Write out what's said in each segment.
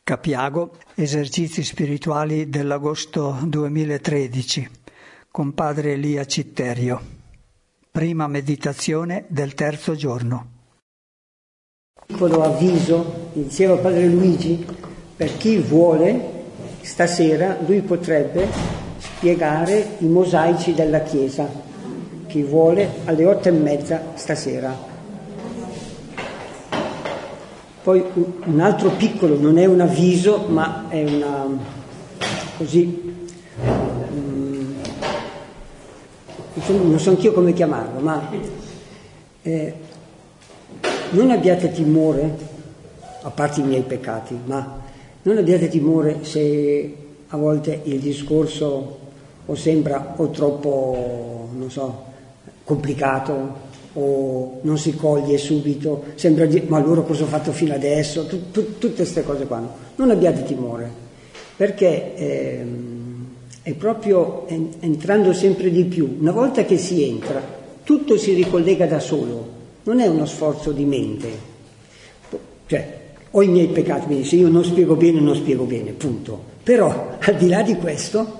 Capiago, esercizi spirituali dell'agosto 2013, con padre Elia Citterio. Prima meditazione del terzo giorno. Piccolo avviso, diceva padre Luigi, per chi vuole, stasera lui potrebbe spiegare i mosaici della Chiesa. Chi vuole, alle 8:30 stasera. Poi un altro piccolo, non è un avviso, ma è una, così, non so anch'io come chiamarlo, ma non abbiate timore, a parte i miei peccati, ma non abbiate timore se a volte il discorso o sembra o troppo, non so, complicato, o non si coglie subito, sembra dire, ma allora cosa ho fatto fino adesso? Tutte queste cose qua. Non abbiate timore, perché è proprio entrando sempre di più. Una volta che si entra, tutto si ricollega da solo, non è uno sforzo di mente. Cioè, ho i miei peccati, quindi se io non spiego bene, punto. Però, al di là di questo,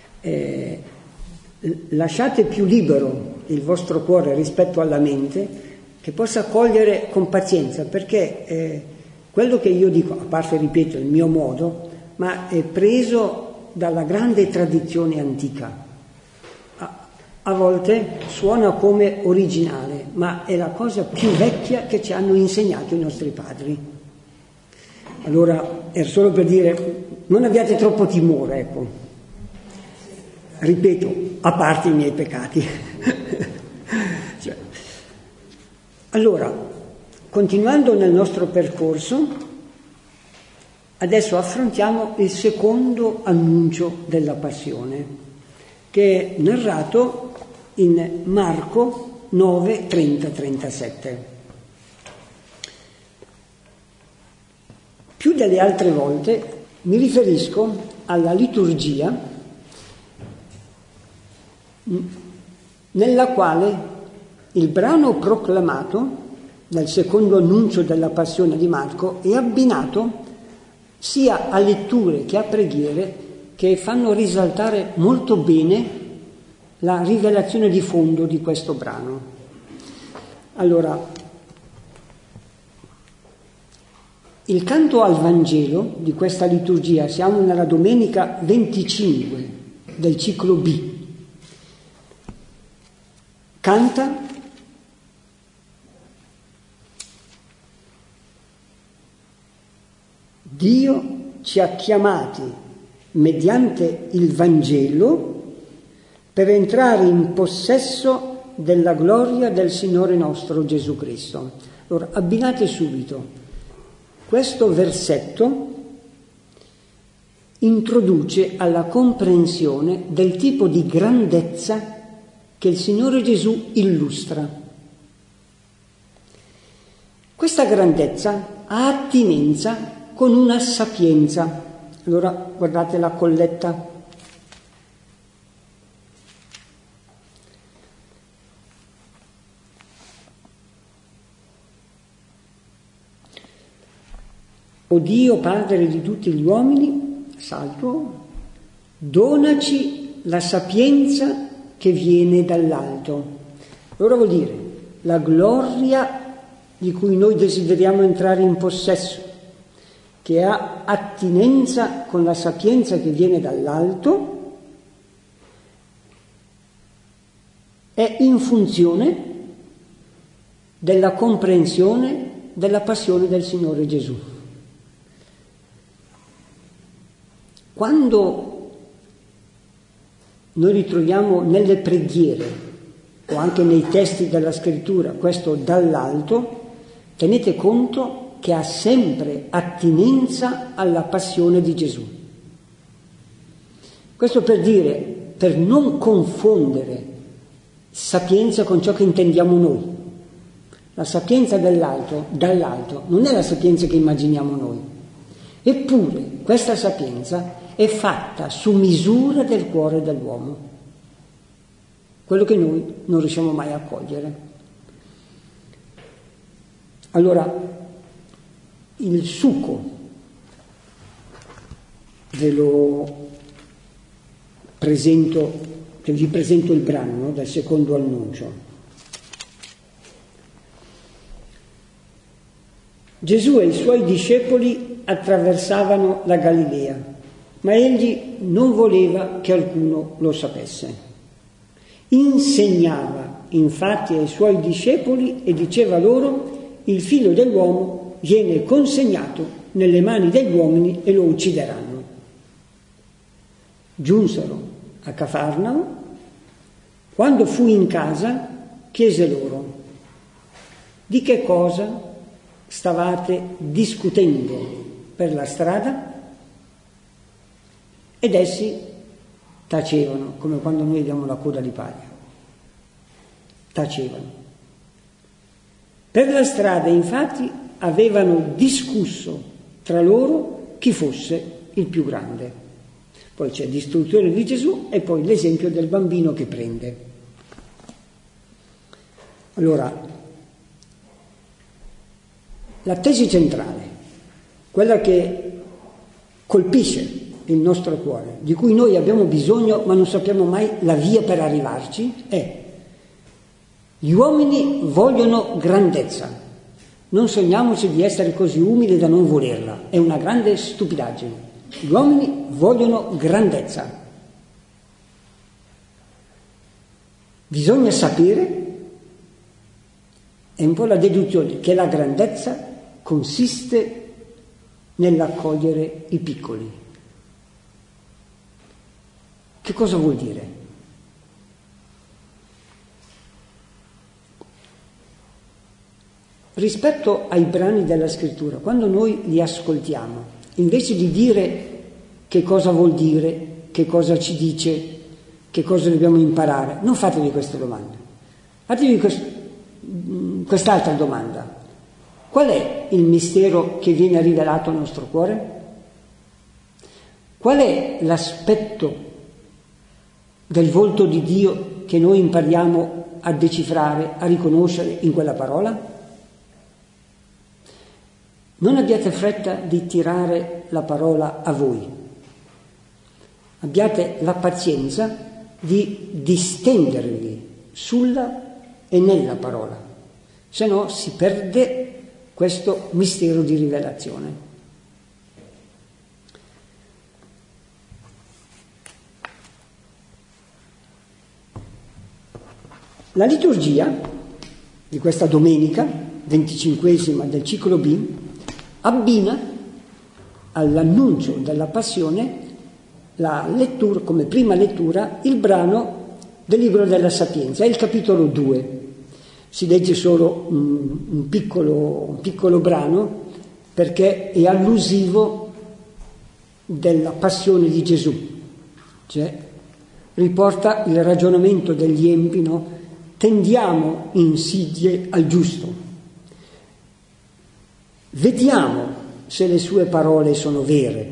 lasciate più libero il vostro cuore rispetto alla mente, che possa cogliere con pazienza, perché quello che io dico, a parte, ripeto, il mio modo, ma è preso dalla grande tradizione antica. A volte suona come originale, ma è la cosa più vecchia che ci hanno insegnato i nostri padri. Allora, è solo per dire, non abbiate troppo timore, ecco. Ripeto, a parte i miei peccati. Allora, continuando nel nostro percorso, adesso affrontiamo il secondo annuncio della passione, che è narrato in Marco 9, 30-37. Più delle altre volte mi riferisco alla liturgia nella quale il brano proclamato nel secondo annuncio della passione di Marco è abbinato sia a letture che a preghiere che fanno risaltare molto bene la rivelazione di fondo di questo brano. Allora, il canto al Vangelo di questa liturgia, siamo nella domenica 25 del ciclo B, canta: Dio ci ha chiamati mediante il Vangelo per entrare in possesso della gloria del Signore nostro Gesù Cristo. Allora, abbinate subito. Questo versetto introduce alla comprensione del tipo di grandezza che il Signore Gesù illustra. Questa grandezza ha attinenza con una sapienza. Allora guardate la colletta. O Dio, Padre di tutti gli uomini, salto, donaci la sapienza che viene dall'alto. Allora vuol dire la gloria di cui noi desideriamo entrare in possesso, che ha attinenza con la sapienza che viene dall'alto, è in funzione della comprensione della passione del Signore Gesù. Quando noi ritroviamo nelle preghiere o anche nei testi della scrittura questo dall'alto, tenete conto che ha sempre attinenza alla passione di Gesù. Questo per dire, per non confondere sapienza con ciò che intendiamo noi. La sapienza dall'alto non è la sapienza che immaginiamo noi. Eppure questa sapienza è fatta su misura del cuore dell'uomo, quello che noi non riusciamo mai a cogliere. Allora, il succo vi presento il brano, no? Del secondo annuncio. Gesù e i suoi discepoli attraversavano la Galilea, ma egli non voleva che alcuno lo sapesse. Insegnava infatti ai suoi discepoli e diceva loro: il figlio dell'uomo viene consegnato nelle mani degli uomini e lo uccideranno. Giunsero a Cafarnao. Quando fu in casa, chiese loro: di che cosa stavate discutendo per la strada? Ed essi tacevano, come quando noi diamo la coda di paglia. Tacevano. Per la strada, infatti, avevano discusso tra loro chi fosse il più grande. Poi c'è l'istruzione di Gesù e poi l'esempio del bambino che prende. Allora, la tesi centrale, quella che colpisce il nostro cuore, di cui noi abbiamo bisogno ma non sappiamo mai la via per arrivarci, è: gli uomini vogliono grandezza. Non sogniamoci di essere così umili da non volerla, è una grande stupidaggine. Gli uomini vogliono grandezza. Bisogna sapere, è un po' la deduzione, che la grandezza consiste nell'accogliere i piccoli. Che cosa vuol dire? Rispetto ai brani della Scrittura, quando noi li ascoltiamo, invece di dire che cosa vuol dire, che cosa ci dice, che cosa dobbiamo imparare, non fatevi queste domande. Fatevi quest'altra domanda: qual è il mistero che viene rivelato al nostro cuore? Qual è l'aspetto del volto di Dio che noi impariamo a decifrare, a riconoscere in quella parola? Non abbiate fretta di tirare la parola a voi. Abbiate la pazienza di distendervi sulla e nella parola, se no si perde questo mistero di rivelazione. La liturgia di questa domenica, 25esima del ciclo B, abbina all'annuncio della passione la lettura, come prima lettura, il brano del libro della Sapienza, è il capitolo 2. Si legge solo un piccolo brano perché è allusivo della passione di Gesù, cioè riporta il ragionamento degli empi, no? Tendiamo insidie al giusto, vediamo se le sue parole sono vere,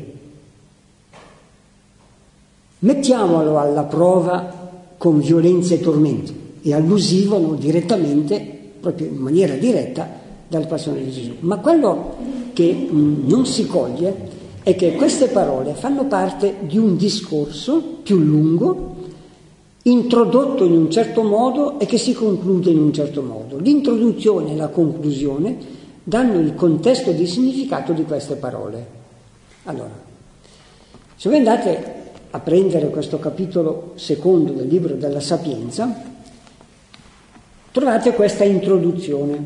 mettiamolo alla prova con violenza e tormenti. E allusivano direttamente, proprio in maniera diretta, dalla passione di Gesù. Ma quello che non si coglie è che queste parole fanno parte di un discorso più lungo, introdotto in un certo modo e che si conclude in un certo modo. L'introduzione e la conclusione danno il contesto di significato di queste parole. Allora, se voi andate a prendere questo capitolo secondo del libro della Sapienza, trovate questa introduzione.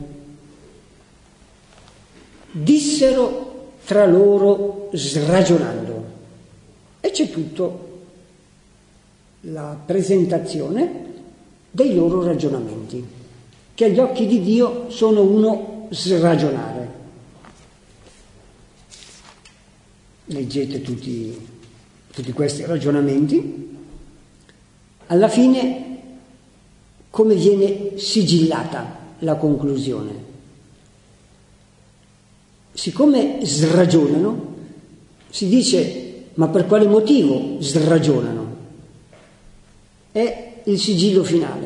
Dissero tra loro sragionando, e c'è tutto la presentazione dei loro ragionamenti, che agli occhi di Dio sono uno sragionare. Leggete tutti questi ragionamenti. Alla fine, come viene sigillata la conclusione? Siccome sragionano, si dice: ma per quale motivo sragionano? È il sigillo finale.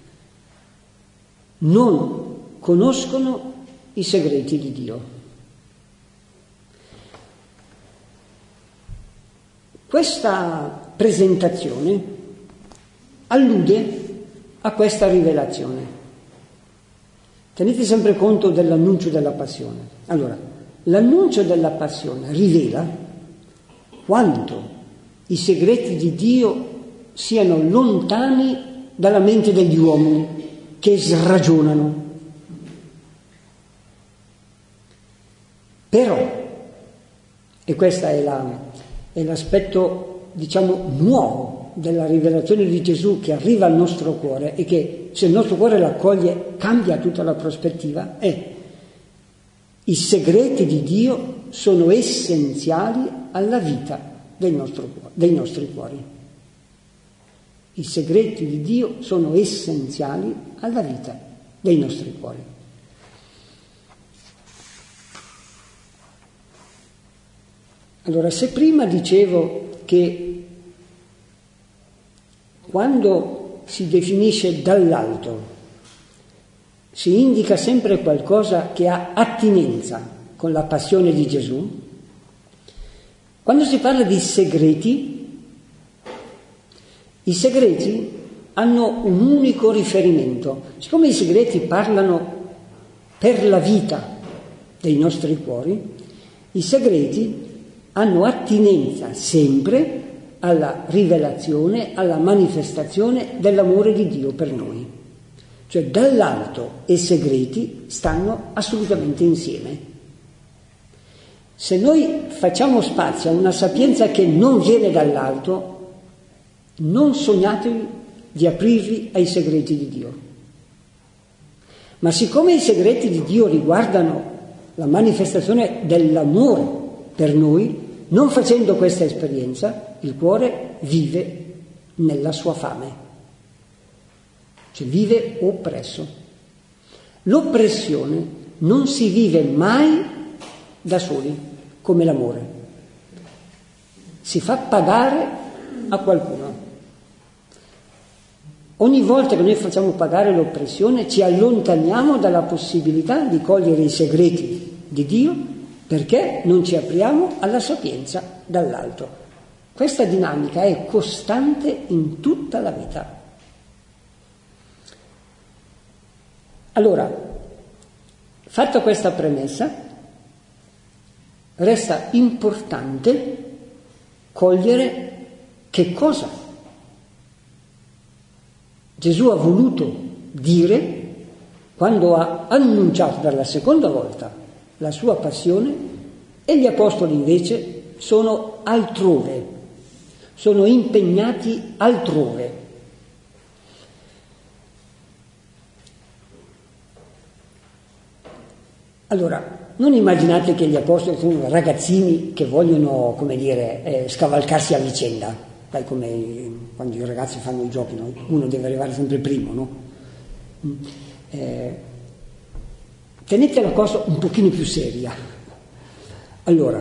Non conoscono i segreti di Dio. Questa presentazione allude a questa rivelazione. Tenete sempre conto dell'annuncio della passione. Allora, l'annuncio della passione rivela quanto i segreti di Dio siano lontani dalla mente degli uomini che sragionano. Però, e questo è l'aspetto, diciamo, nuovo della rivelazione di Gesù che arriva al nostro cuore e che, se il nostro cuore l'accoglie, cambia tutta la prospettiva, è: i segreti di Dio sono essenziali alla vita dei nostri cuori. I segreti di Dio sono essenziali alla vita dei nostri cuori. Allora, se prima dicevo che quando si definisce dall'alto si indica sempre qualcosa che ha attinenza con la passione di Gesù, quando si parla di segreti, i segreti hanno un unico riferimento. Siccome i segreti parlano per la vita dei nostri cuori, i segreti hanno attinenza sempre alla rivelazione, alla manifestazione dell'amore di Dio per noi. Cioè dall'alto e segreti stanno assolutamente insieme. Se noi facciamo spazio a una sapienza che non viene dall'alto, non sognatevi di aprirvi ai segreti di Dio. Ma siccome i segreti di Dio riguardano la manifestazione dell'amore per noi, non facendo questa esperienza, il cuore vive nella sua fame, cioè vive oppresso. L'oppressione non si vive mai da soli, come l'amore. Si fa pagare a qualcuno. Ogni volta che noi facciamo pagare l'oppressione ci allontaniamo dalla possibilità di cogliere i segreti di Dio, perché non ci apriamo alla sapienza dall'alto. Questa dinamica è costante in tutta la vita. Allora, fatta questa premessa, resta importante cogliere che cosa Gesù ha voluto dire quando ha annunciato per la seconda volta la sua passione, e gli apostoli invece sono altrove, sono impegnati altrove. Allora, non immaginate che gli apostoli sono ragazzini che vogliono, come dire, scavalcarsi a vicenda, dai, come quando i ragazzi fanno i giochi, no? Uno deve arrivare sempre primo, no? Tenete la cosa un pochino più seria. Allora,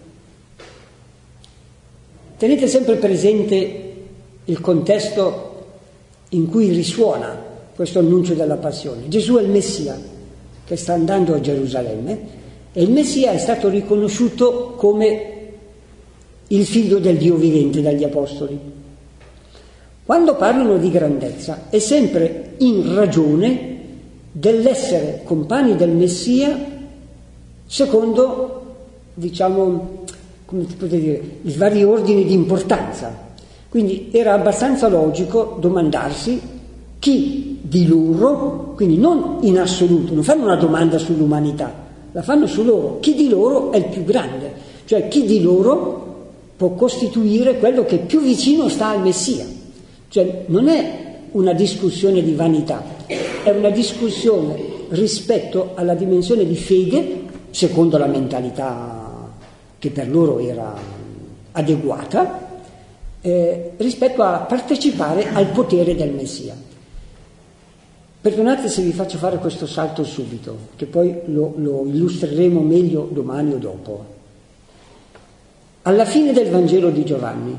tenete sempre presente il contesto in cui risuona questo annuncio della passione. Gesù è il Messia che sta andando a Gerusalemme e il Messia è stato riconosciuto come il figlio del Dio vivente dagli apostoli. Quando parlano di grandezza è sempre in ragione dell'essere compagni del Messia secondo, diciamo, come si potrebbe dire, i vari ordini di importanza. Quindi era abbastanza logico domandarsi chi di loro, quindi non in assoluto, non fanno una domanda sull'umanità, la fanno su loro, chi di loro è il più grande, cioè chi di loro può costituire quello che più vicino sta al Messia. Cioè non è una discussione di vanità, è una discussione rispetto alla dimensione di fede, secondo la mentalità che per loro era adeguata, rispetto a partecipare al potere del Messia. Perdonate se vi faccio fare questo salto subito, che poi lo illustreremo meglio domani o dopo. Alla fine del Vangelo di Giovanni,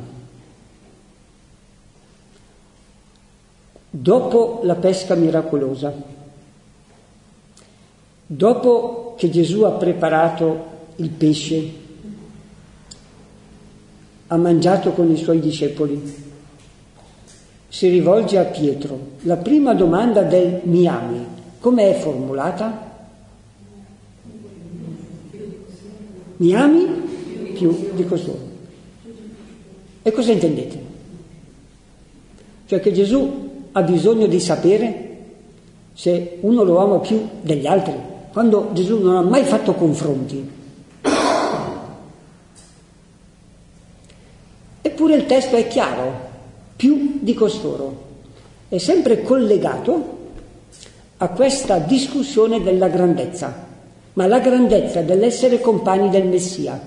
dopo la pesca miracolosa, dopo che Gesù ha preparato il pesce, ha mangiato con i suoi discepoli, si rivolge a Pietro. La prima domanda del mi ami, come è formulata? Mi ami più di costoro. E cosa intendete? Cioè che Gesù ha bisogno di sapere se uno lo ama più degli altri, quando Gesù non ha mai fatto confronti. Eppure il testo è chiaro, più di costoro. È sempre collegato a questa discussione della grandezza, ma la grandezza dell'essere compagni del Messia.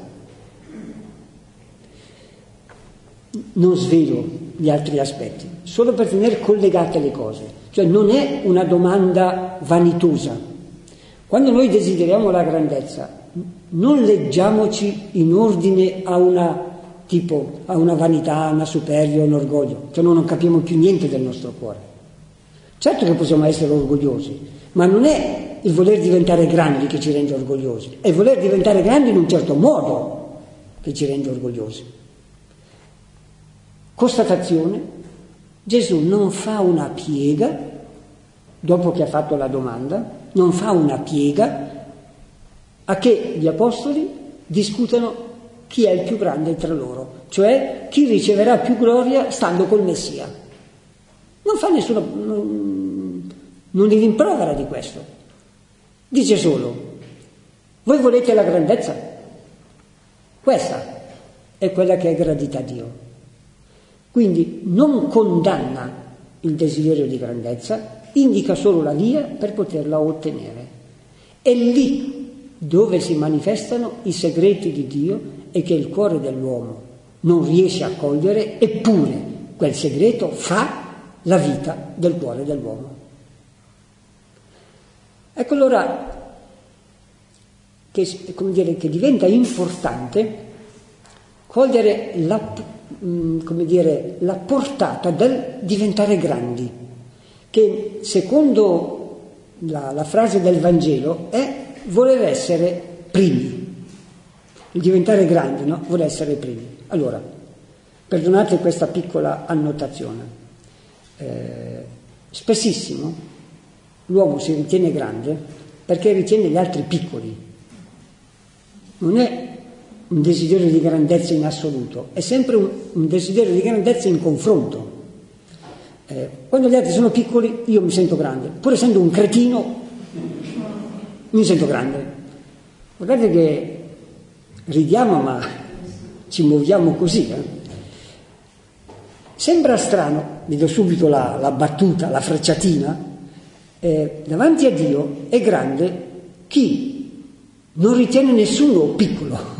Non svelo gli altri aspetti, solo per tenere collegate le cose. Cioè non è una domanda vanitosa. Quando noi desideriamo la grandezza, non leggiamoci in ordine a una vanità, a una superbia, a un orgoglio, cioè noi non capiamo più niente del nostro cuore. Certo che possiamo essere orgogliosi, ma non è il voler diventare grandi che ci rende orgogliosi, è il voler diventare grandi in un certo modo che ci rende orgogliosi. Constatazione: Gesù non fa una piega, dopo che ha fatto la domanda, non fa una piega a che gli apostoli discutano chi è il più grande tra loro, cioè chi riceverà più gloria stando col Messia. Non fa nessuno, non li rimprovera di questo. Dice solo: voi volete la grandezza? Questa è quella che è gradita a Dio. Quindi non condanna il desiderio di grandezza, indica solo la via per poterla ottenere. È lì dove si manifestano i segreti di Dio e che il cuore dell'uomo non riesce a cogliere, eppure quel segreto fa la vita del cuore dell'uomo. Ecco allora che diventa importante cogliere la portata del diventare grandi, che secondo la frase del Vangelo è voler essere primi. Il diventare grandi, no? Vuole essere primi. Allora, perdonate questa piccola annotazione. Spessissimo l'uomo si ritiene grande perché ritiene gli altri piccoli. Non è un desiderio di grandezza in assoluto, è sempre un desiderio di grandezza in confronto. Quando gli altri sono piccoli io mi sento grande, pur essendo un cretino mi sento grande. Guardate che ridiamo ma ci muoviamo così. Sembra strano, vi do subito la battuta, la frecciatina, davanti a Dio è grande chi non ritiene nessuno piccolo.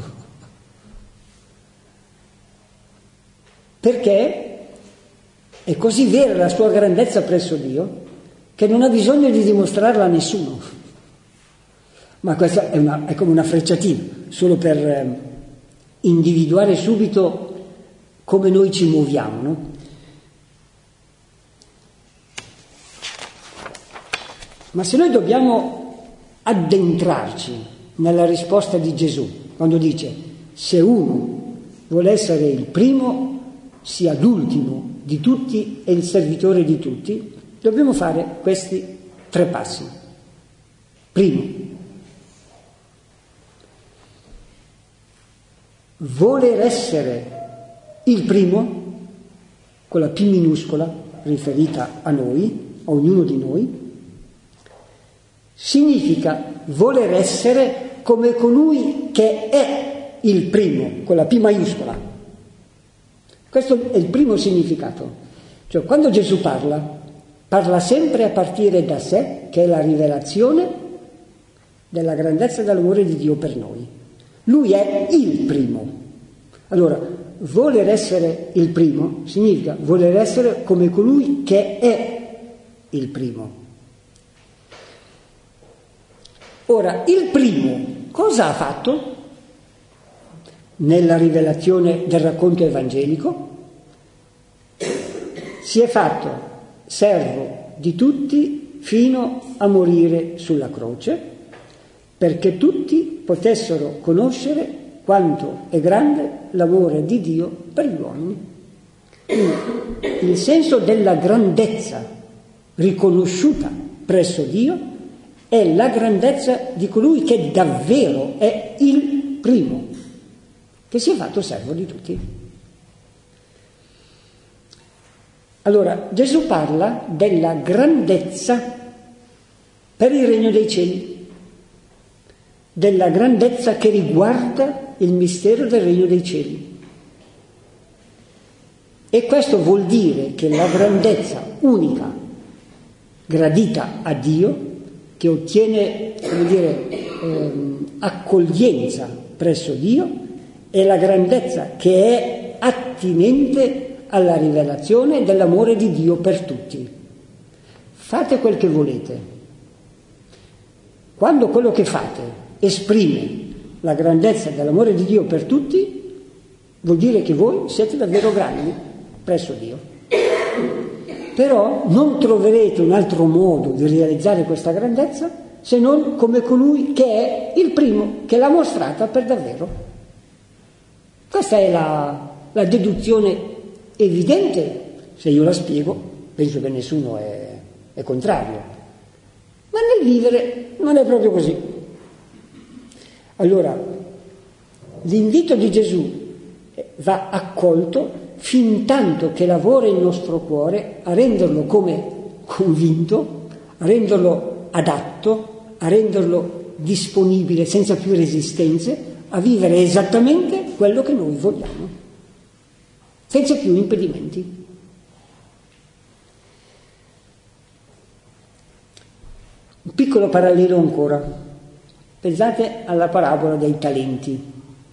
Perché è così vera la sua grandezza presso Dio che non ha bisogno di dimostrarla a nessuno. Ma questa è come una frecciatina, solo per individuare subito come noi ci muoviamo, no? Ma se noi dobbiamo addentrarci nella risposta di Gesù, quando dice: se uno vuole essere il primo, sia l'ultimo di tutti e il servitore di tutti, dobbiamo fare questi 3 passi. Primo, voler essere il primo, con la P minuscola riferita a noi, a ognuno di noi, significa voler essere come colui che è il primo, con la P maiuscola. Questo è il primo significato. Cioè, quando Gesù parla sempre a partire da sé, che è la rivelazione della grandezza e dell'amore di Dio per noi. Lui è il primo. Allora, voler essere il primo significa voler essere come colui che è il primo. Ora, il primo cosa ha fatto? Nella rivelazione del racconto evangelico si è fatto servo di tutti fino a morire sulla croce, perché tutti potessero conoscere quanto è grande l'amore di Dio per gli uomini. Quindi, il senso della grandezza riconosciuta presso Dio è la grandezza di colui che davvero è il primo, che si è fatto servo di tutti. Allora, Gesù parla della grandezza per il regno dei cieli, della grandezza che riguarda il mistero del regno dei cieli. E questo vuol dire che la grandezza unica, gradita a Dio, che ottiene, come dire, accoglienza presso Dio, è la grandezza che è attinente alla rivelazione dell'amore di Dio per tutti. Fate quel che volete. Quando quello che fate esprime la grandezza dell'amore di Dio per tutti, vuol dire che voi siete davvero grandi presso Dio. Però non troverete un altro modo di realizzare questa grandezza se non come colui che è il primo, che l'ha mostrata per davvero. Questa è la deduzione evidente, se io la spiego, penso che nessuno è contrario. Ma nel vivere non è proprio così. Allora, l'invito di Gesù va accolto fin tanto che lavora il nostro cuore a renderlo come convinto, a renderlo adatto, a renderlo disponibile senza più resistenze a vivere esattamente quello che noi vogliamo, senza più impedimenti. Un piccolo parallelo ancora. Pensate alla parabola dei talenti,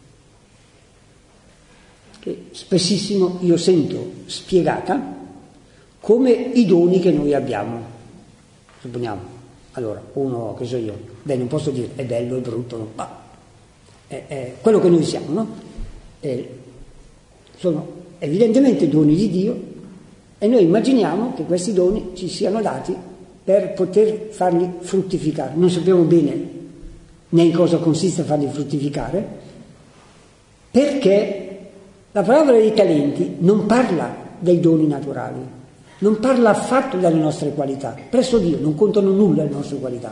che spessissimo io sento spiegata come i doni che noi abbiamo. Supponiamo, allora, uno, che so io, non posso dire è bello, è brutto, no? Ma è quello che noi siamo, no? Sono evidentemente doni di Dio e noi immaginiamo che questi doni ci siano dati per poter farli fruttificare. Non sappiamo bene né in cosa consiste farli fruttificare, perché la parola dei talenti non parla dei doni naturali, non parla affatto delle nostre qualità. Presso Dio non contano nulla le nostre qualità.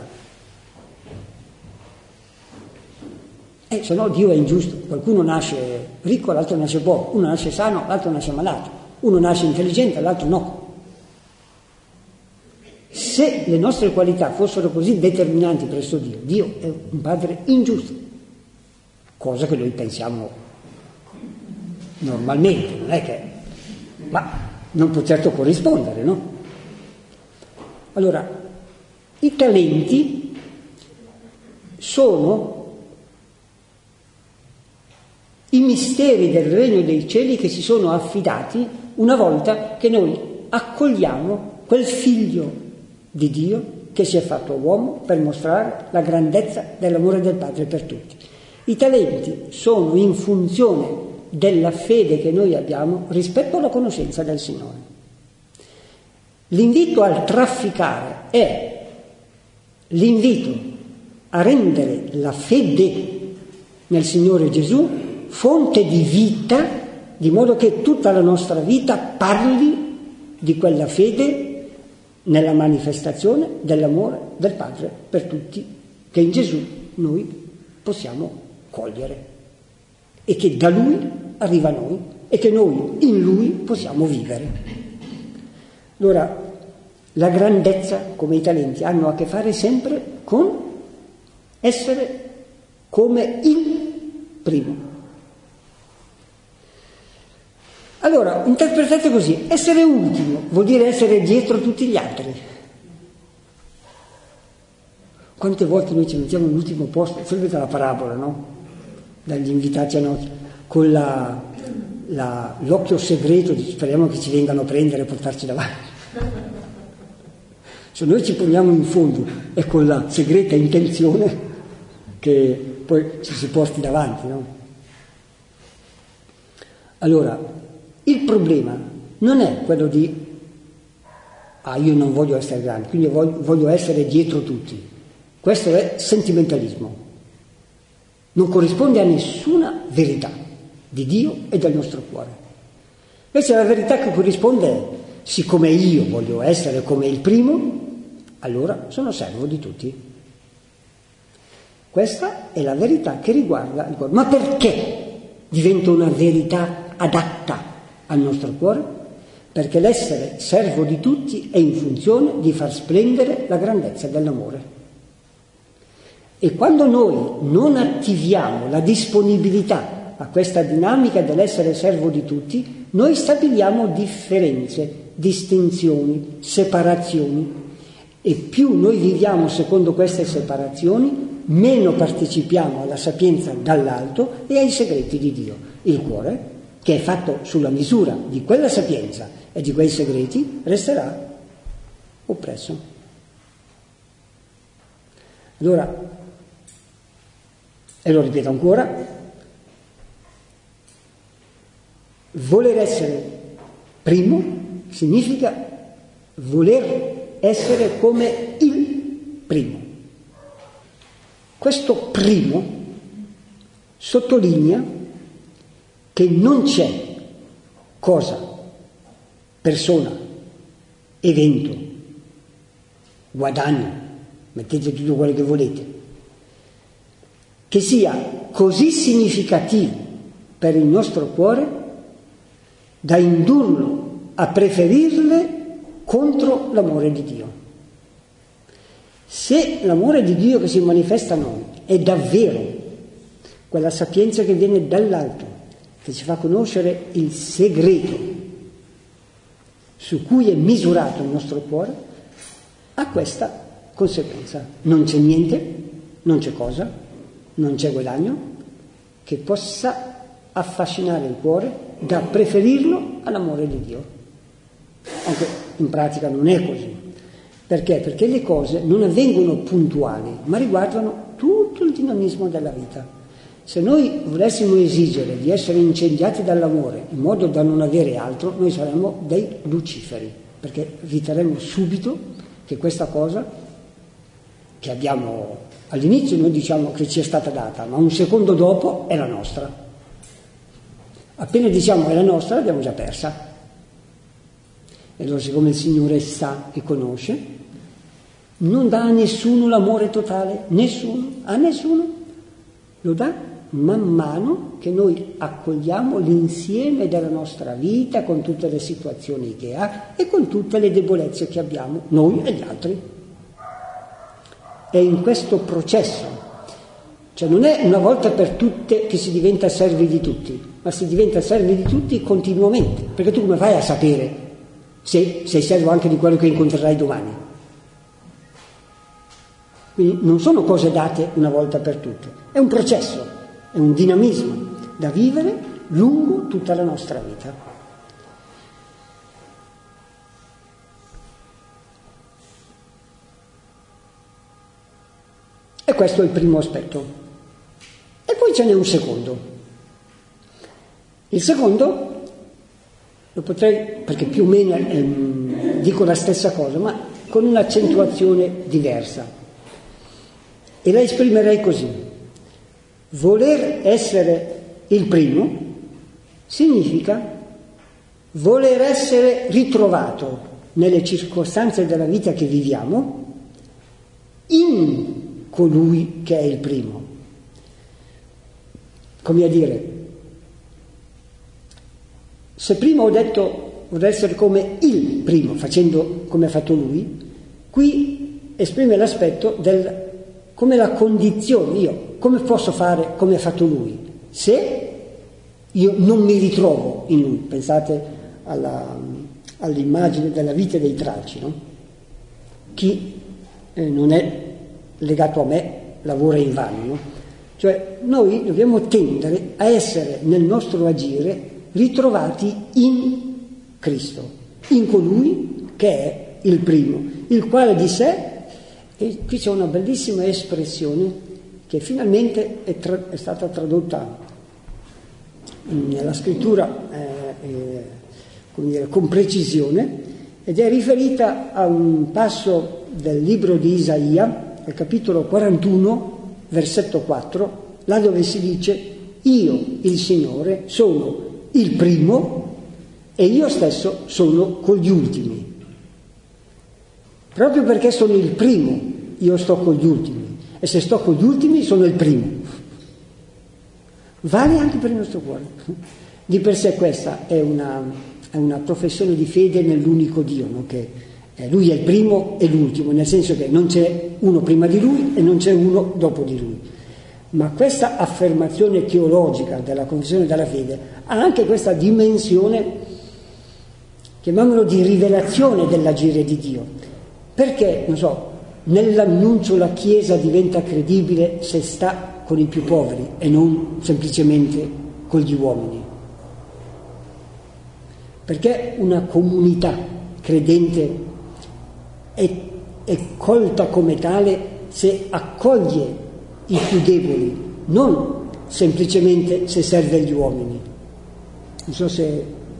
Se no Dio è ingiusto. Qualcuno nasce ricco, l'altro nasce povero, uno nasce sano, l'altro nasce malato, uno nasce intelligente, l'altro no. Se le nostre qualità fossero così determinanti presso Dio, Dio è un padre ingiusto, cosa che noi pensiamo normalmente, non è che, ma non può certo corrispondere, no? Allora, i talenti sono i misteri del regno dei cieli che si sono affidati una volta che noi accogliamo quel figlio di Dio che si è fatto uomo per mostrare la grandezza dell'amore del Padre per tutti. I talenti sono in funzione della fede che noi abbiamo rispetto alla conoscenza del Signore. L'invito al trafficare è l'invito a rendere la fede nel Signore Gesù fonte di vita, di modo che tutta la nostra vita parli di quella fede nella manifestazione dell'amore del Padre per tutti, che in Gesù noi possiamo cogliere e che da Lui arriva a noi e che noi in Lui possiamo vivere. Allora, la grandezza, come i talenti, hanno a che fare sempre con essere come il primo. Allora, interpretate così: essere ultimo vuol dire essere dietro tutti gli altri. Quante volte noi ci mettiamo all'ultimo posto, sapete la parabola, no? Dagli invitati a nozze, con l'occhio segreto, speriamo che ci vengano a prendere e portarci davanti. Se noi ci poniamo in fondo è con la segreta intenzione che poi ci si porti davanti, no? Allora, il problema non è quello di io non voglio essere grande, quindi voglio essere dietro tutti. Questo è sentimentalismo. non corrisponde a nessuna verità di Dio e del nostro cuore. Invece la verità che corrisponde è: siccome io voglio essere come il primo, allora sono servo di tutti. Questa è la verità che riguarda il cuore. Ma perché diventa una verità adatta al nostro cuore? Perché l'essere servo di tutti è in funzione di far splendere la grandezza dell'amore. E quando noi non attiviamo la disponibilità a questa dinamica dell'essere servo di tutti, noi stabiliamo differenze, distinzioni, separazioni. E più noi viviamo secondo queste separazioni, meno partecipiamo alla sapienza dall'alto e ai segreti di Dio. Il cuore, che è fatto sulla misura di quella sapienza e di quei segreti, resterà oppresso. Allora, e lo ripeto ancora, voler essere primo significa voler essere come il primo. Questo primo sottolinea che non c'è cosa, persona, evento, guadagno, mettete tutto quello che volete, che sia così significativo per il nostro cuore da indurlo a preferirle contro l'amore di Dio. Se l'amore di Dio che si manifesta a noi è davvero quella sapienza che viene dall'alto, che ci fa conoscere il segreto su cui è misurato il nostro cuore, ha questa conseguenza. Non c'è niente, non c'è cosa, non c'è guadagno che possa affascinare il cuore da preferirlo all'amore di Dio. Anche in pratica non è così. Perché? Perché le cose non avvengono puntuali, ma riguardano tutto il dinamismo della vita. Se noi volessimo esigere di essere incendiati dall'amore in modo da non avere altro, noi saremmo dei luciferi, perché riterremmo subito che questa cosa che abbiamo all'inizio noi diciamo che ci è stata data, ma un secondo dopo è la nostra. Appena diciamo è la nostra, l'abbiamo già persa. E allora, siccome il Signore sa e conosce, non dà a nessuno l'amore totale, a nessuno, lo dà man mano che noi accogliamo l'insieme della nostra vita con tutte le situazioni che ha e con tutte le debolezze che abbiamo, noi e gli altri. È in questo processo, cioè non è una volta per tutte che si diventa servi di tutti, ma si diventa servi di tutti continuamente, perché tu come fai a sapere se sei servo anche di quello che incontrerai domani? Quindi non sono cose date una volta per tutte, è un processo, è un dinamismo da vivere lungo tutta la nostra vita. E questo è il primo aspetto. E poi ce n'è un secondo. Il secondo lo potrei, perché più o meno dico la stessa cosa, ma con un'accentuazione diversa. E la esprimerei così. Voler essere il primo significa voler essere ritrovato nelle circostanze della vita che viviamo in colui che è il primo. Come a dire, se prima ho detto vorrei essere come il primo, facendo come ha fatto lui, qui esprime l'aspetto del come la condizione, io come posso fare come ha fatto lui, se io non mi ritrovo in lui. Pensate all'immagine della vite dei tralci, no? Chi non è legato a me lavora invano, no? Cioè noi dobbiamo tendere a essere nel nostro agire ritrovati in Cristo, in colui che è il primo, il quale di sé, e qui c'è una bellissima espressione che finalmente è stata tradotta nella scrittura come dire, con precisione, ed è riferita a un passo del libro di Isaia, al capitolo 41, versetto 4, là dove si dice io, il Signore, sono il primo e io stesso sono con gli ultimi. Proprio perché sono il primo, io sto con gli ultimi, e se sto con gli ultimi sono il primo. Vale anche per il nostro cuore. Di per sé questa è una professione di fede nell'unico Dio, no? Che Lui è il primo e l'ultimo, nel senso che non c'è uno prima di Lui e non c'è uno dopo di Lui. Ma questa affermazione teologica della confessione della fede ha anche questa dimensione, chiamiamolo di rivelazione dell'agire di Dio. Perché, non so, nell'annuncio la Chiesa diventa credibile se sta con i più poveri e non semplicemente con gli uomini. Perché una comunità credente è colta come tale se accoglie i più deboli, non semplicemente se serve agli uomini. Non so se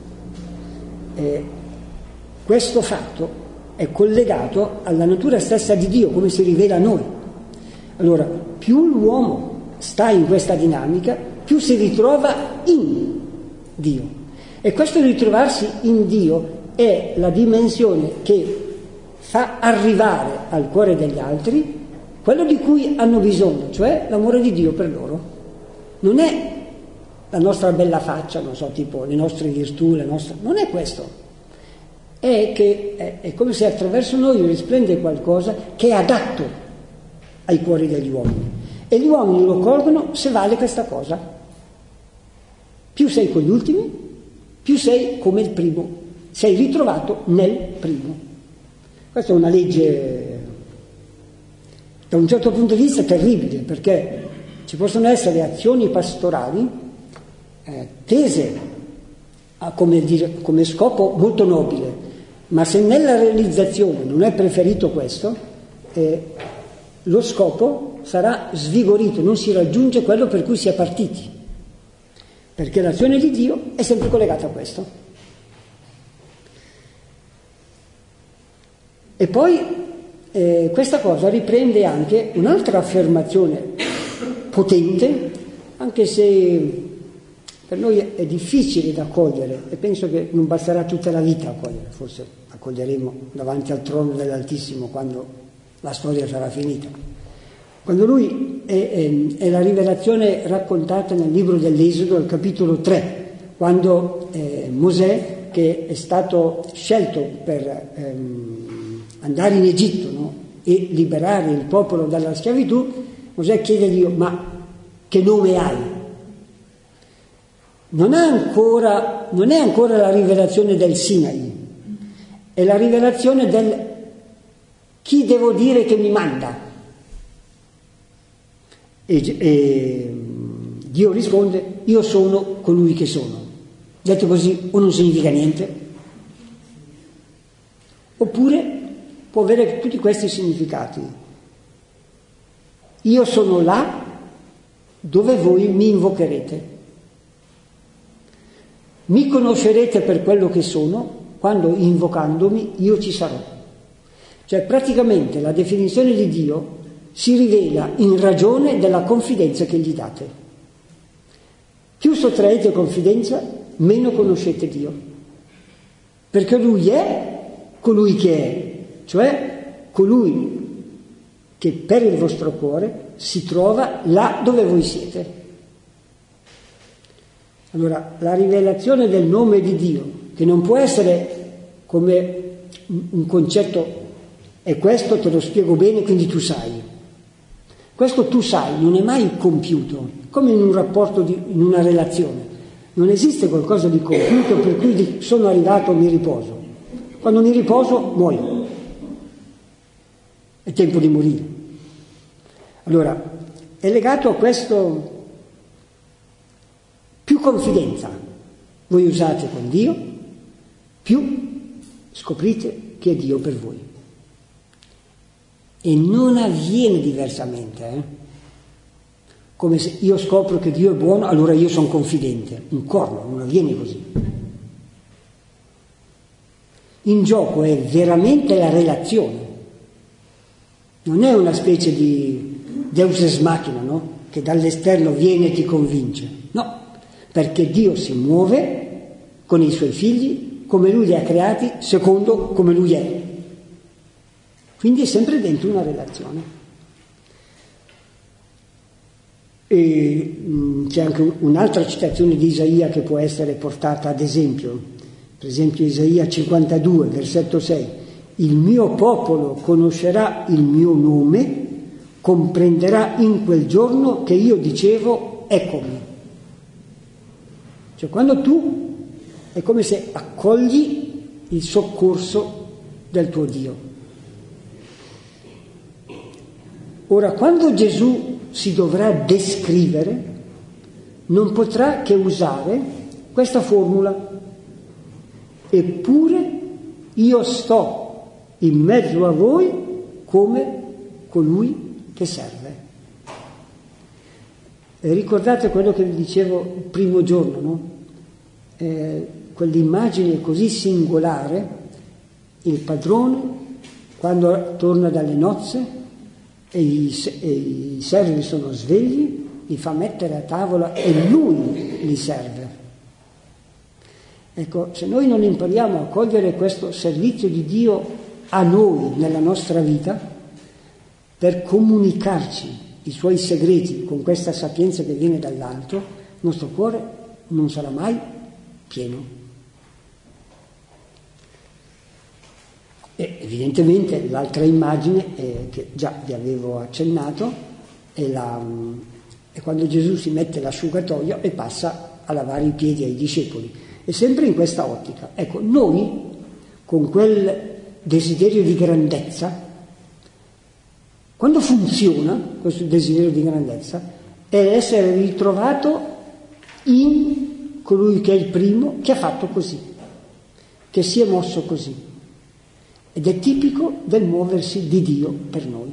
questo fatto è collegato alla natura stessa di Dio, come si rivela a noi. Allora, più l'uomo sta in questa dinamica, più si ritrova in Dio. E questo ritrovarsi in Dio è la dimensione che fa arrivare al cuore degli altri quello di cui hanno bisogno, cioè l'amore di Dio per loro. Non è la nostra bella faccia, non so, tipo le nostre virtù, non è questo. È che è come se attraverso noi risplende qualcosa che è adatto ai cuori degli uomini. E gli uomini lo colgono se vale questa cosa. Più sei con gli ultimi, più sei come il primo. Sei ritrovato nel primo. Questa è una legge, da un certo punto di vista, terribile, perché ci possono essere azioni pastorali tese a, come scopo molto nobile, ma se nella realizzazione non è preferito questo, lo scopo sarà svigorito, non si raggiunge quello per cui si è partiti, perché l'azione di Dio è sempre collegata a questo. E poi questa cosa riprende anche un'altra affermazione potente, anche se per noi è difficile da cogliere, e penso che non basterà tutta la vita a cogliere, forse la coglieremo davanti al trono dell'Altissimo quando la storia sarà finita. Quando lui è la rivelazione raccontata nel libro dell'Esodo, al capitolo 3, quando Mosè, che è stato scelto per andare in Egitto, no? E liberare il popolo dalla schiavitù, Mosè chiede a Dio: ma che nome hai? Non è ancora la rivelazione del Sinai, è la rivelazione del chi devo dire che mi manda. E Dio risponde: io sono colui che sono. Detto così, o non significa niente, oppure può avere tutti questi significati. Io sono là dove voi mi invocherete. Mi conoscerete per quello che sono quando, invocandomi, io ci sarò. Cioè, praticamente la definizione di Dio si rivela in ragione della confidenza che gli date. Più sottraete confidenza, meno conoscete Dio. Perché Lui è colui che è, cioè colui che per il vostro cuore si trova là dove voi siete. Allora, la rivelazione del nome di Dio, che non può essere come un concetto, e questo te lo spiego bene, quindi tu sai. Questo tu sai non è mai compiuto, come in un rapporto, in una relazione. Non esiste qualcosa di compiuto per cui sono arrivato, mi riposo. Quando mi riposo, muoio. È tempo di morire. Allora, è legato a questo. Più confidenza voi usate con Dio, più scoprite che è Dio per voi. E non avviene diversamente. Come se io scopro che Dio è buono, allora io sono confidente. Un corno, non avviene così. In gioco è veramente la relazione. Non è una specie di Deus ex machina, no? che dall'esterno viene e ti convince, no, perché Dio si muove con i suoi figli come Lui li ha creati, secondo come Lui è. Quindi è sempre dentro una relazione. E c'è anche un'altra citazione di Isaia che può essere portata ad esempio, per esempio Isaia 52, versetto 6: il mio popolo conoscerà il mio nome, comprenderà in quel giorno che io dicevo eccomi. Cioè quando tu è come se accogli il soccorso del tuo Dio. Ora, quando Gesù si dovrà descrivere, non potrà che usare questa formula: eppure io sto in mezzo a voi come colui che serve. E ricordate quello che vi dicevo il primo giorno, no? Quell'immagine così singolare, il padrone quando torna dalle nozze e i servi sono svegli, li fa mettere a tavola e lui li serve. Ecco, se noi non impariamo a cogliere questo servizio di Dio a noi nella nostra vita, per comunicarci i suoi segreti con questa sapienza che viene dall'alto, il nostro cuore non sarà mai pieno. E evidentemente l'altra immagine, che già vi avevo accennato, è quando Gesù si mette l'asciugatoio e passa a lavare i piedi ai discepoli. E sempre in questa ottica. Ecco, noi, con quel desiderio di grandezza, quando funziona questo desiderio di grandezza, è essere ritrovato in colui che è il primo, che ha fatto così, che si è mosso così. Ed è tipico del muoversi di Dio per noi.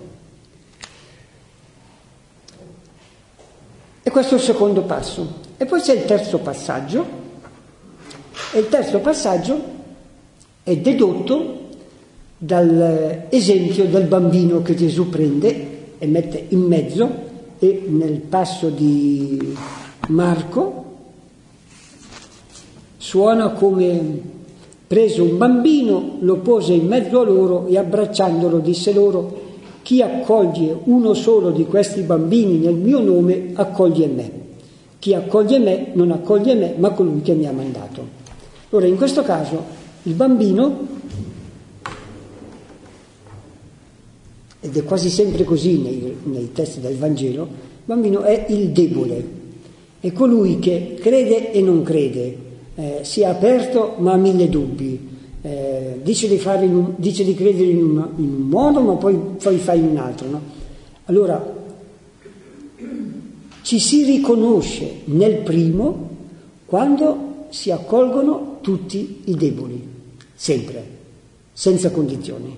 E questo è il secondo passo. E poi c'è il terzo passaggio. E il terzo passaggio è dedotto dall'esempio del bambino che Gesù prende e mette in mezzo, e nel passo di Marco suona come: preso un bambino, lo pose in mezzo a loro e abbracciandolo disse loro: chi accoglie uno solo di questi bambini nel mio nome accoglie me. Chi accoglie me non accoglie me, ma colui che mi ha mandato. Ora, in questo caso il bambino, ed è quasi sempre così nei testi del Vangelo, il bambino è il debole, è colui che crede e non crede, si è aperto ma ha mille dubbi, dice di credere in un modo ma poi fa in un altro, no? Allora ci si riconosce nel primo quando si accolgono tutti i deboli, sempre, senza condizioni.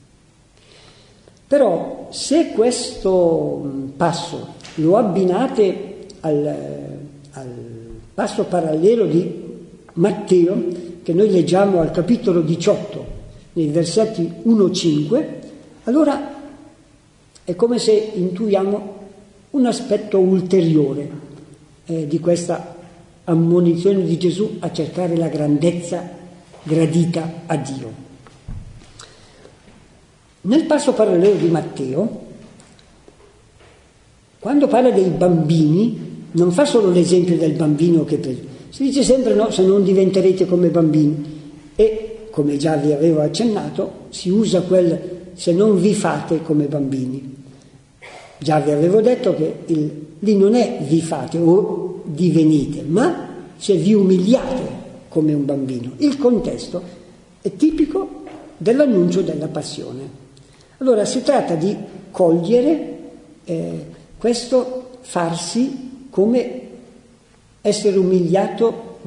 Però se questo passo lo abbinate al passo parallelo di Matteo, che noi leggiamo al capitolo 18, nei versetti 1-5, allora è come se intuiamo un aspetto ulteriore di questa ammonizione di Gesù a cercare la grandezza gradita a Dio. Nel passo parallelo di Matteo, quando parla dei bambini, non fa solo l'esempio del bambino che si dice sempre: no, se non diventerete come bambini, e come già vi avevo accennato si usa quel se non vi fate come bambini. Già vi avevo detto che lì non è vi fate o divenite, ma se vi umiliate come un bambino. Il contesto è tipico dell'annuncio della passione. Allora si tratta di cogliere questo farsi come essere umiliato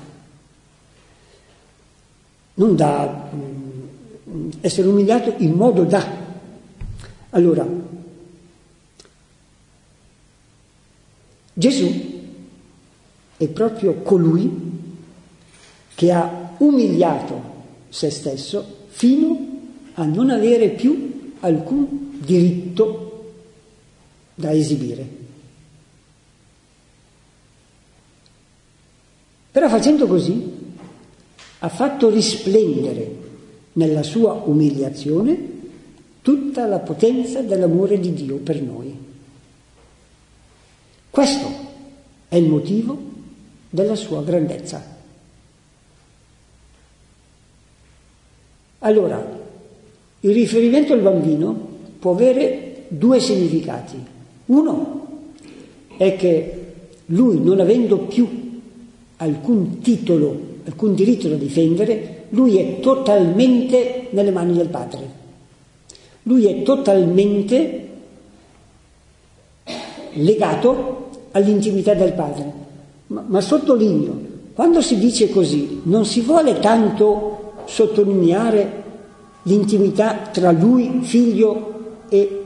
non da essere umiliato in modo da. Allora, Gesù è proprio colui che ha umiliato se stesso fino a non avere più alcun diritto da esibire. Però facendo così ha fatto risplendere nella sua umiliazione tutta la potenza dell'amore di Dio per noi. Questo è il motivo della sua grandezza. Allora, il riferimento al bambino può avere due significati. Uno è che lui, non avendo più alcun titolo, alcun diritto da difendere, lui è totalmente nelle mani del Padre. Lui è totalmente legato all'intimità del Padre. Ma sottolineo, quando si dice così, non si vuole tanto sottolineare l'intimità tra lui, figlio e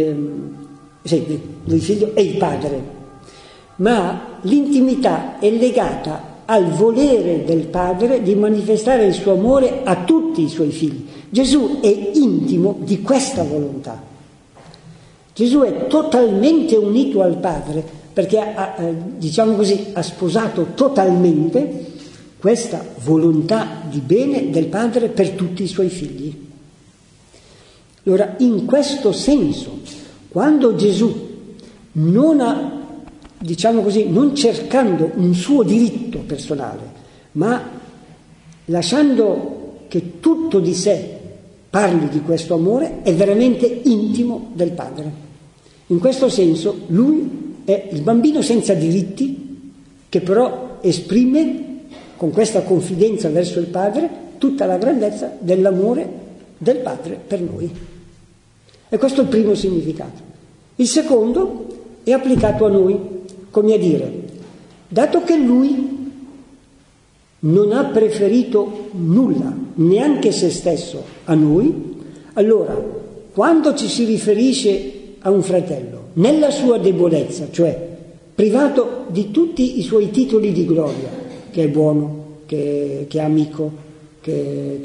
lui figlio e il Padre, ma l'intimità è legata al volere del Padre di manifestare il suo amore a tutti i suoi figli. Gesù è intimo di questa volontà. Gesù è totalmente unito al Padre perché ha sposato totalmente questa volontà di bene del Padre per tutti i suoi figli. Allora, in questo senso, quando Gesù non cercando un suo diritto personale, ma lasciando che tutto di sé parli di questo amore, è veramente intimo del Padre. In questo senso lui è il bambino senza diritti, che però esprime con questa confidenza verso il Padre tutta la grandezza dell'amore del Padre per noi. E questo è il primo significato. Il secondo è applicato a noi, come a dire, dato che lui non ha preferito nulla, neanche se stesso, a noi, allora quando ci si riferisce a un fratello nella sua debolezza, cioè privato di tutti i suoi titoli di gloria, che è buono, che è amico, che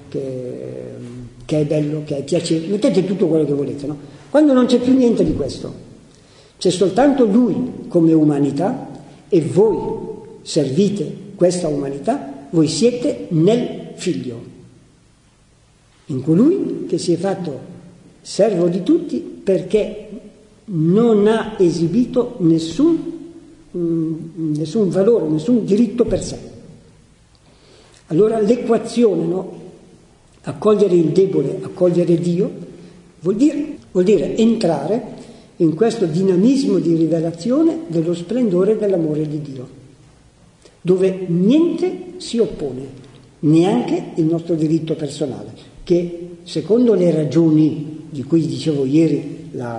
è bello, che è piacevole, mettete tutto quello che volete, no? Quando non c'è più niente di questo, c'è soltanto lui come umanità e voi servite questa umanità, voi siete nel Figlio, in colui che si è fatto servo di tutti perché non ha esibito nessun valore, nessun diritto per sé. Allora l'equazione, no? Accogliere il debole, accogliere Dio, vuol dire entrare in questo dinamismo di rivelazione dello splendore dell'amore di Dio, dove niente si oppone, neanche il nostro diritto personale, che secondo le ragioni di cui dicevo ieri, la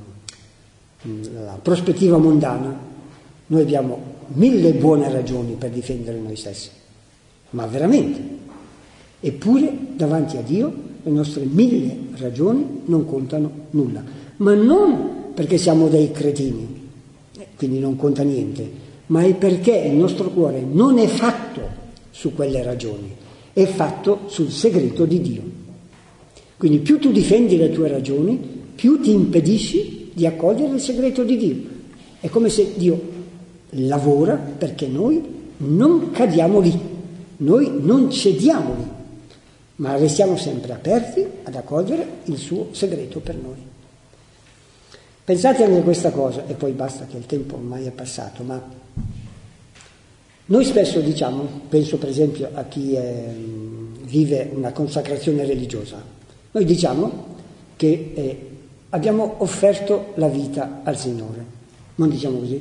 prospettiva mondana, noi abbiamo 1000 buone ragioni per difendere noi stessi, ma veramente. Eppure davanti a Dio le nostre 1000 ragioni non contano nulla, ma non perché siamo dei cretini, quindi non conta niente, ma è perché il nostro cuore non è fatto su quelle ragioni, è fatto sul segreto di Dio. Quindi più tu difendi le tue ragioni, più ti impedisci di accogliere il segreto di Dio. È come se Dio lavora perché noi non cadiamo lì, noi non cediamo lì, ma restiamo sempre aperti ad accogliere il suo segreto per noi. Pensate anche a questa cosa, e poi basta che il tempo ormai è passato, ma noi spesso diciamo, penso per esempio a chi vive una consacrazione religiosa, noi diciamo che abbiamo offerto la vita al Signore, non diciamo così?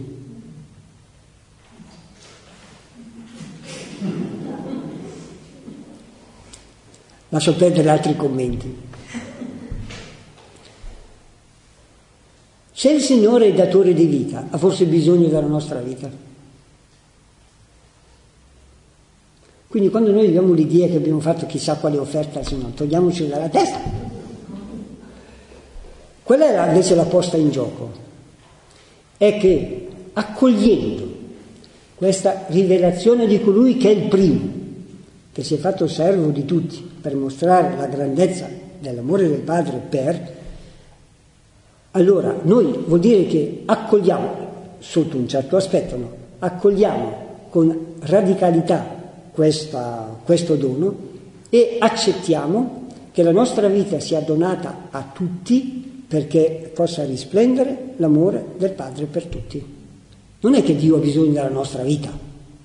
Lascio perdere altri commenti. Se il Signore è datore di vita, ha forse bisogno della nostra vita? Quindi quando noi abbiamo l'idea che abbiamo fatto chissà quale offerta al Signore, togliamoci dalla testa. Quella era invece la posta in gioco, è che accogliendo questa rivelazione di colui che è il primo, che si è fatto servo di tutti per mostrare la grandezza dell'amore del Padre allora noi vuol dire che accogliamo, sotto un certo aspetto, no? Accogliamo con radicalità questo dono e accettiamo che la nostra vita sia donata a tutti perché possa risplendere l'amore del Padre per tutti. Non è che Dio ha bisogno della nostra vita.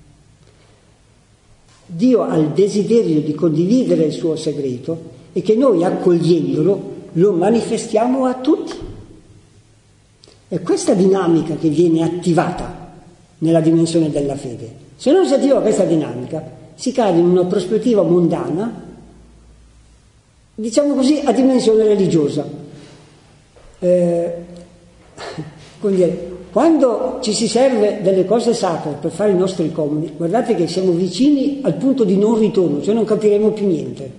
Dio ha il desiderio di condividere il suo segreto e che noi, accogliendolo, lo manifestiamo a tutti. È questa dinamica che viene attivata nella dimensione della fede. Se non si attiva questa dinamica, si cade in una prospettiva mondana, diciamo così, a dimensione religiosa. Quando ci si serve delle cose sacre per fare i nostri comuni, guardate che siamo vicini al punto di non ritorno, cioè non capiremo più niente.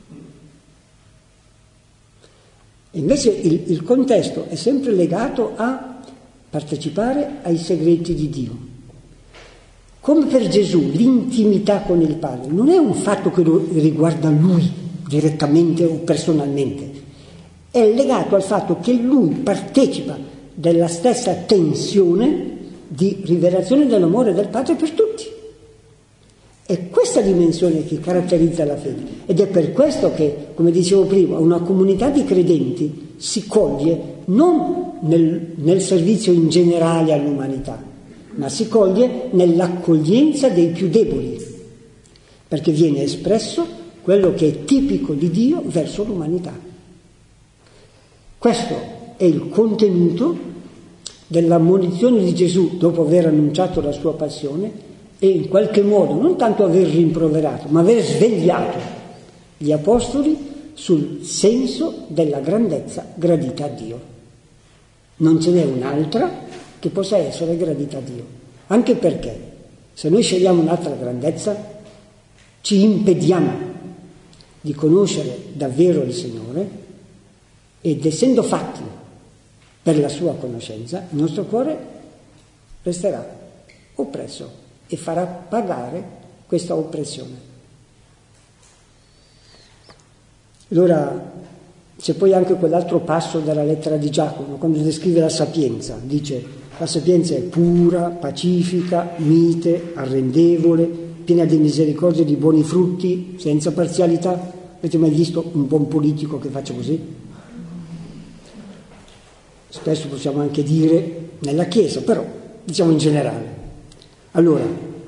E invece il contesto è sempre legato a partecipare ai segreti di Dio. Come per Gesù, l'intimità con il Padre non è un fatto che lo riguarda lui direttamente o personalmente, è legato al fatto che lui partecipa della stessa tensione di rivelazione dell'amore del Padre per tutti. È questa dimensione che caratterizza la fede ed è per questo che, come dicevo prima, una comunità di credenti si coglie non nel servizio in generale all'umanità, ma si coglie nell'accoglienza dei più deboli, perché viene espresso quello che è tipico di Dio verso l'umanità. Questo è il contenuto dell'ammonizione di Gesù dopo aver annunciato la sua passione e in qualche modo non tanto aver rimproverato, ma aver svegliato gli apostoli sul senso della grandezza gradita a Dio. Non ce n'è un'altra che possa essere gradita a Dio, anche perché se noi scegliamo un'altra grandezza ci impediamo di conoscere davvero il Signore ed essendo fatti per la sua conoscenza, il nostro cuore resterà oppresso e farà pagare questa oppressione. Allora c'è poi anche quell'altro passo della lettera di Giacomo, quando descrive la sapienza, dice: la sapienza è pura, pacifica, mite, arrendevole, piena di misericordia e di buoni frutti, senza parzialità. Avete mai visto un buon politico che faccia così? Spesso possiamo anche dire nella Chiesa, però diciamo in generale. Allora,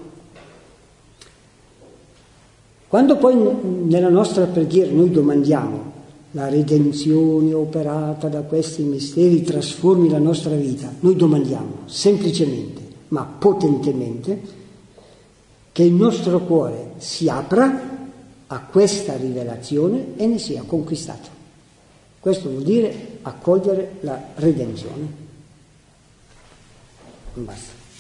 quando poi nella nostra preghiera noi domandiamo la redenzione operata da questi misteri trasformi la nostra vita, noi domandiamo semplicemente, ma potentemente, che il nostro cuore si apra a questa rivelazione e ne sia conquistato. Questo vuol dire accogliere la redenzione. Basta.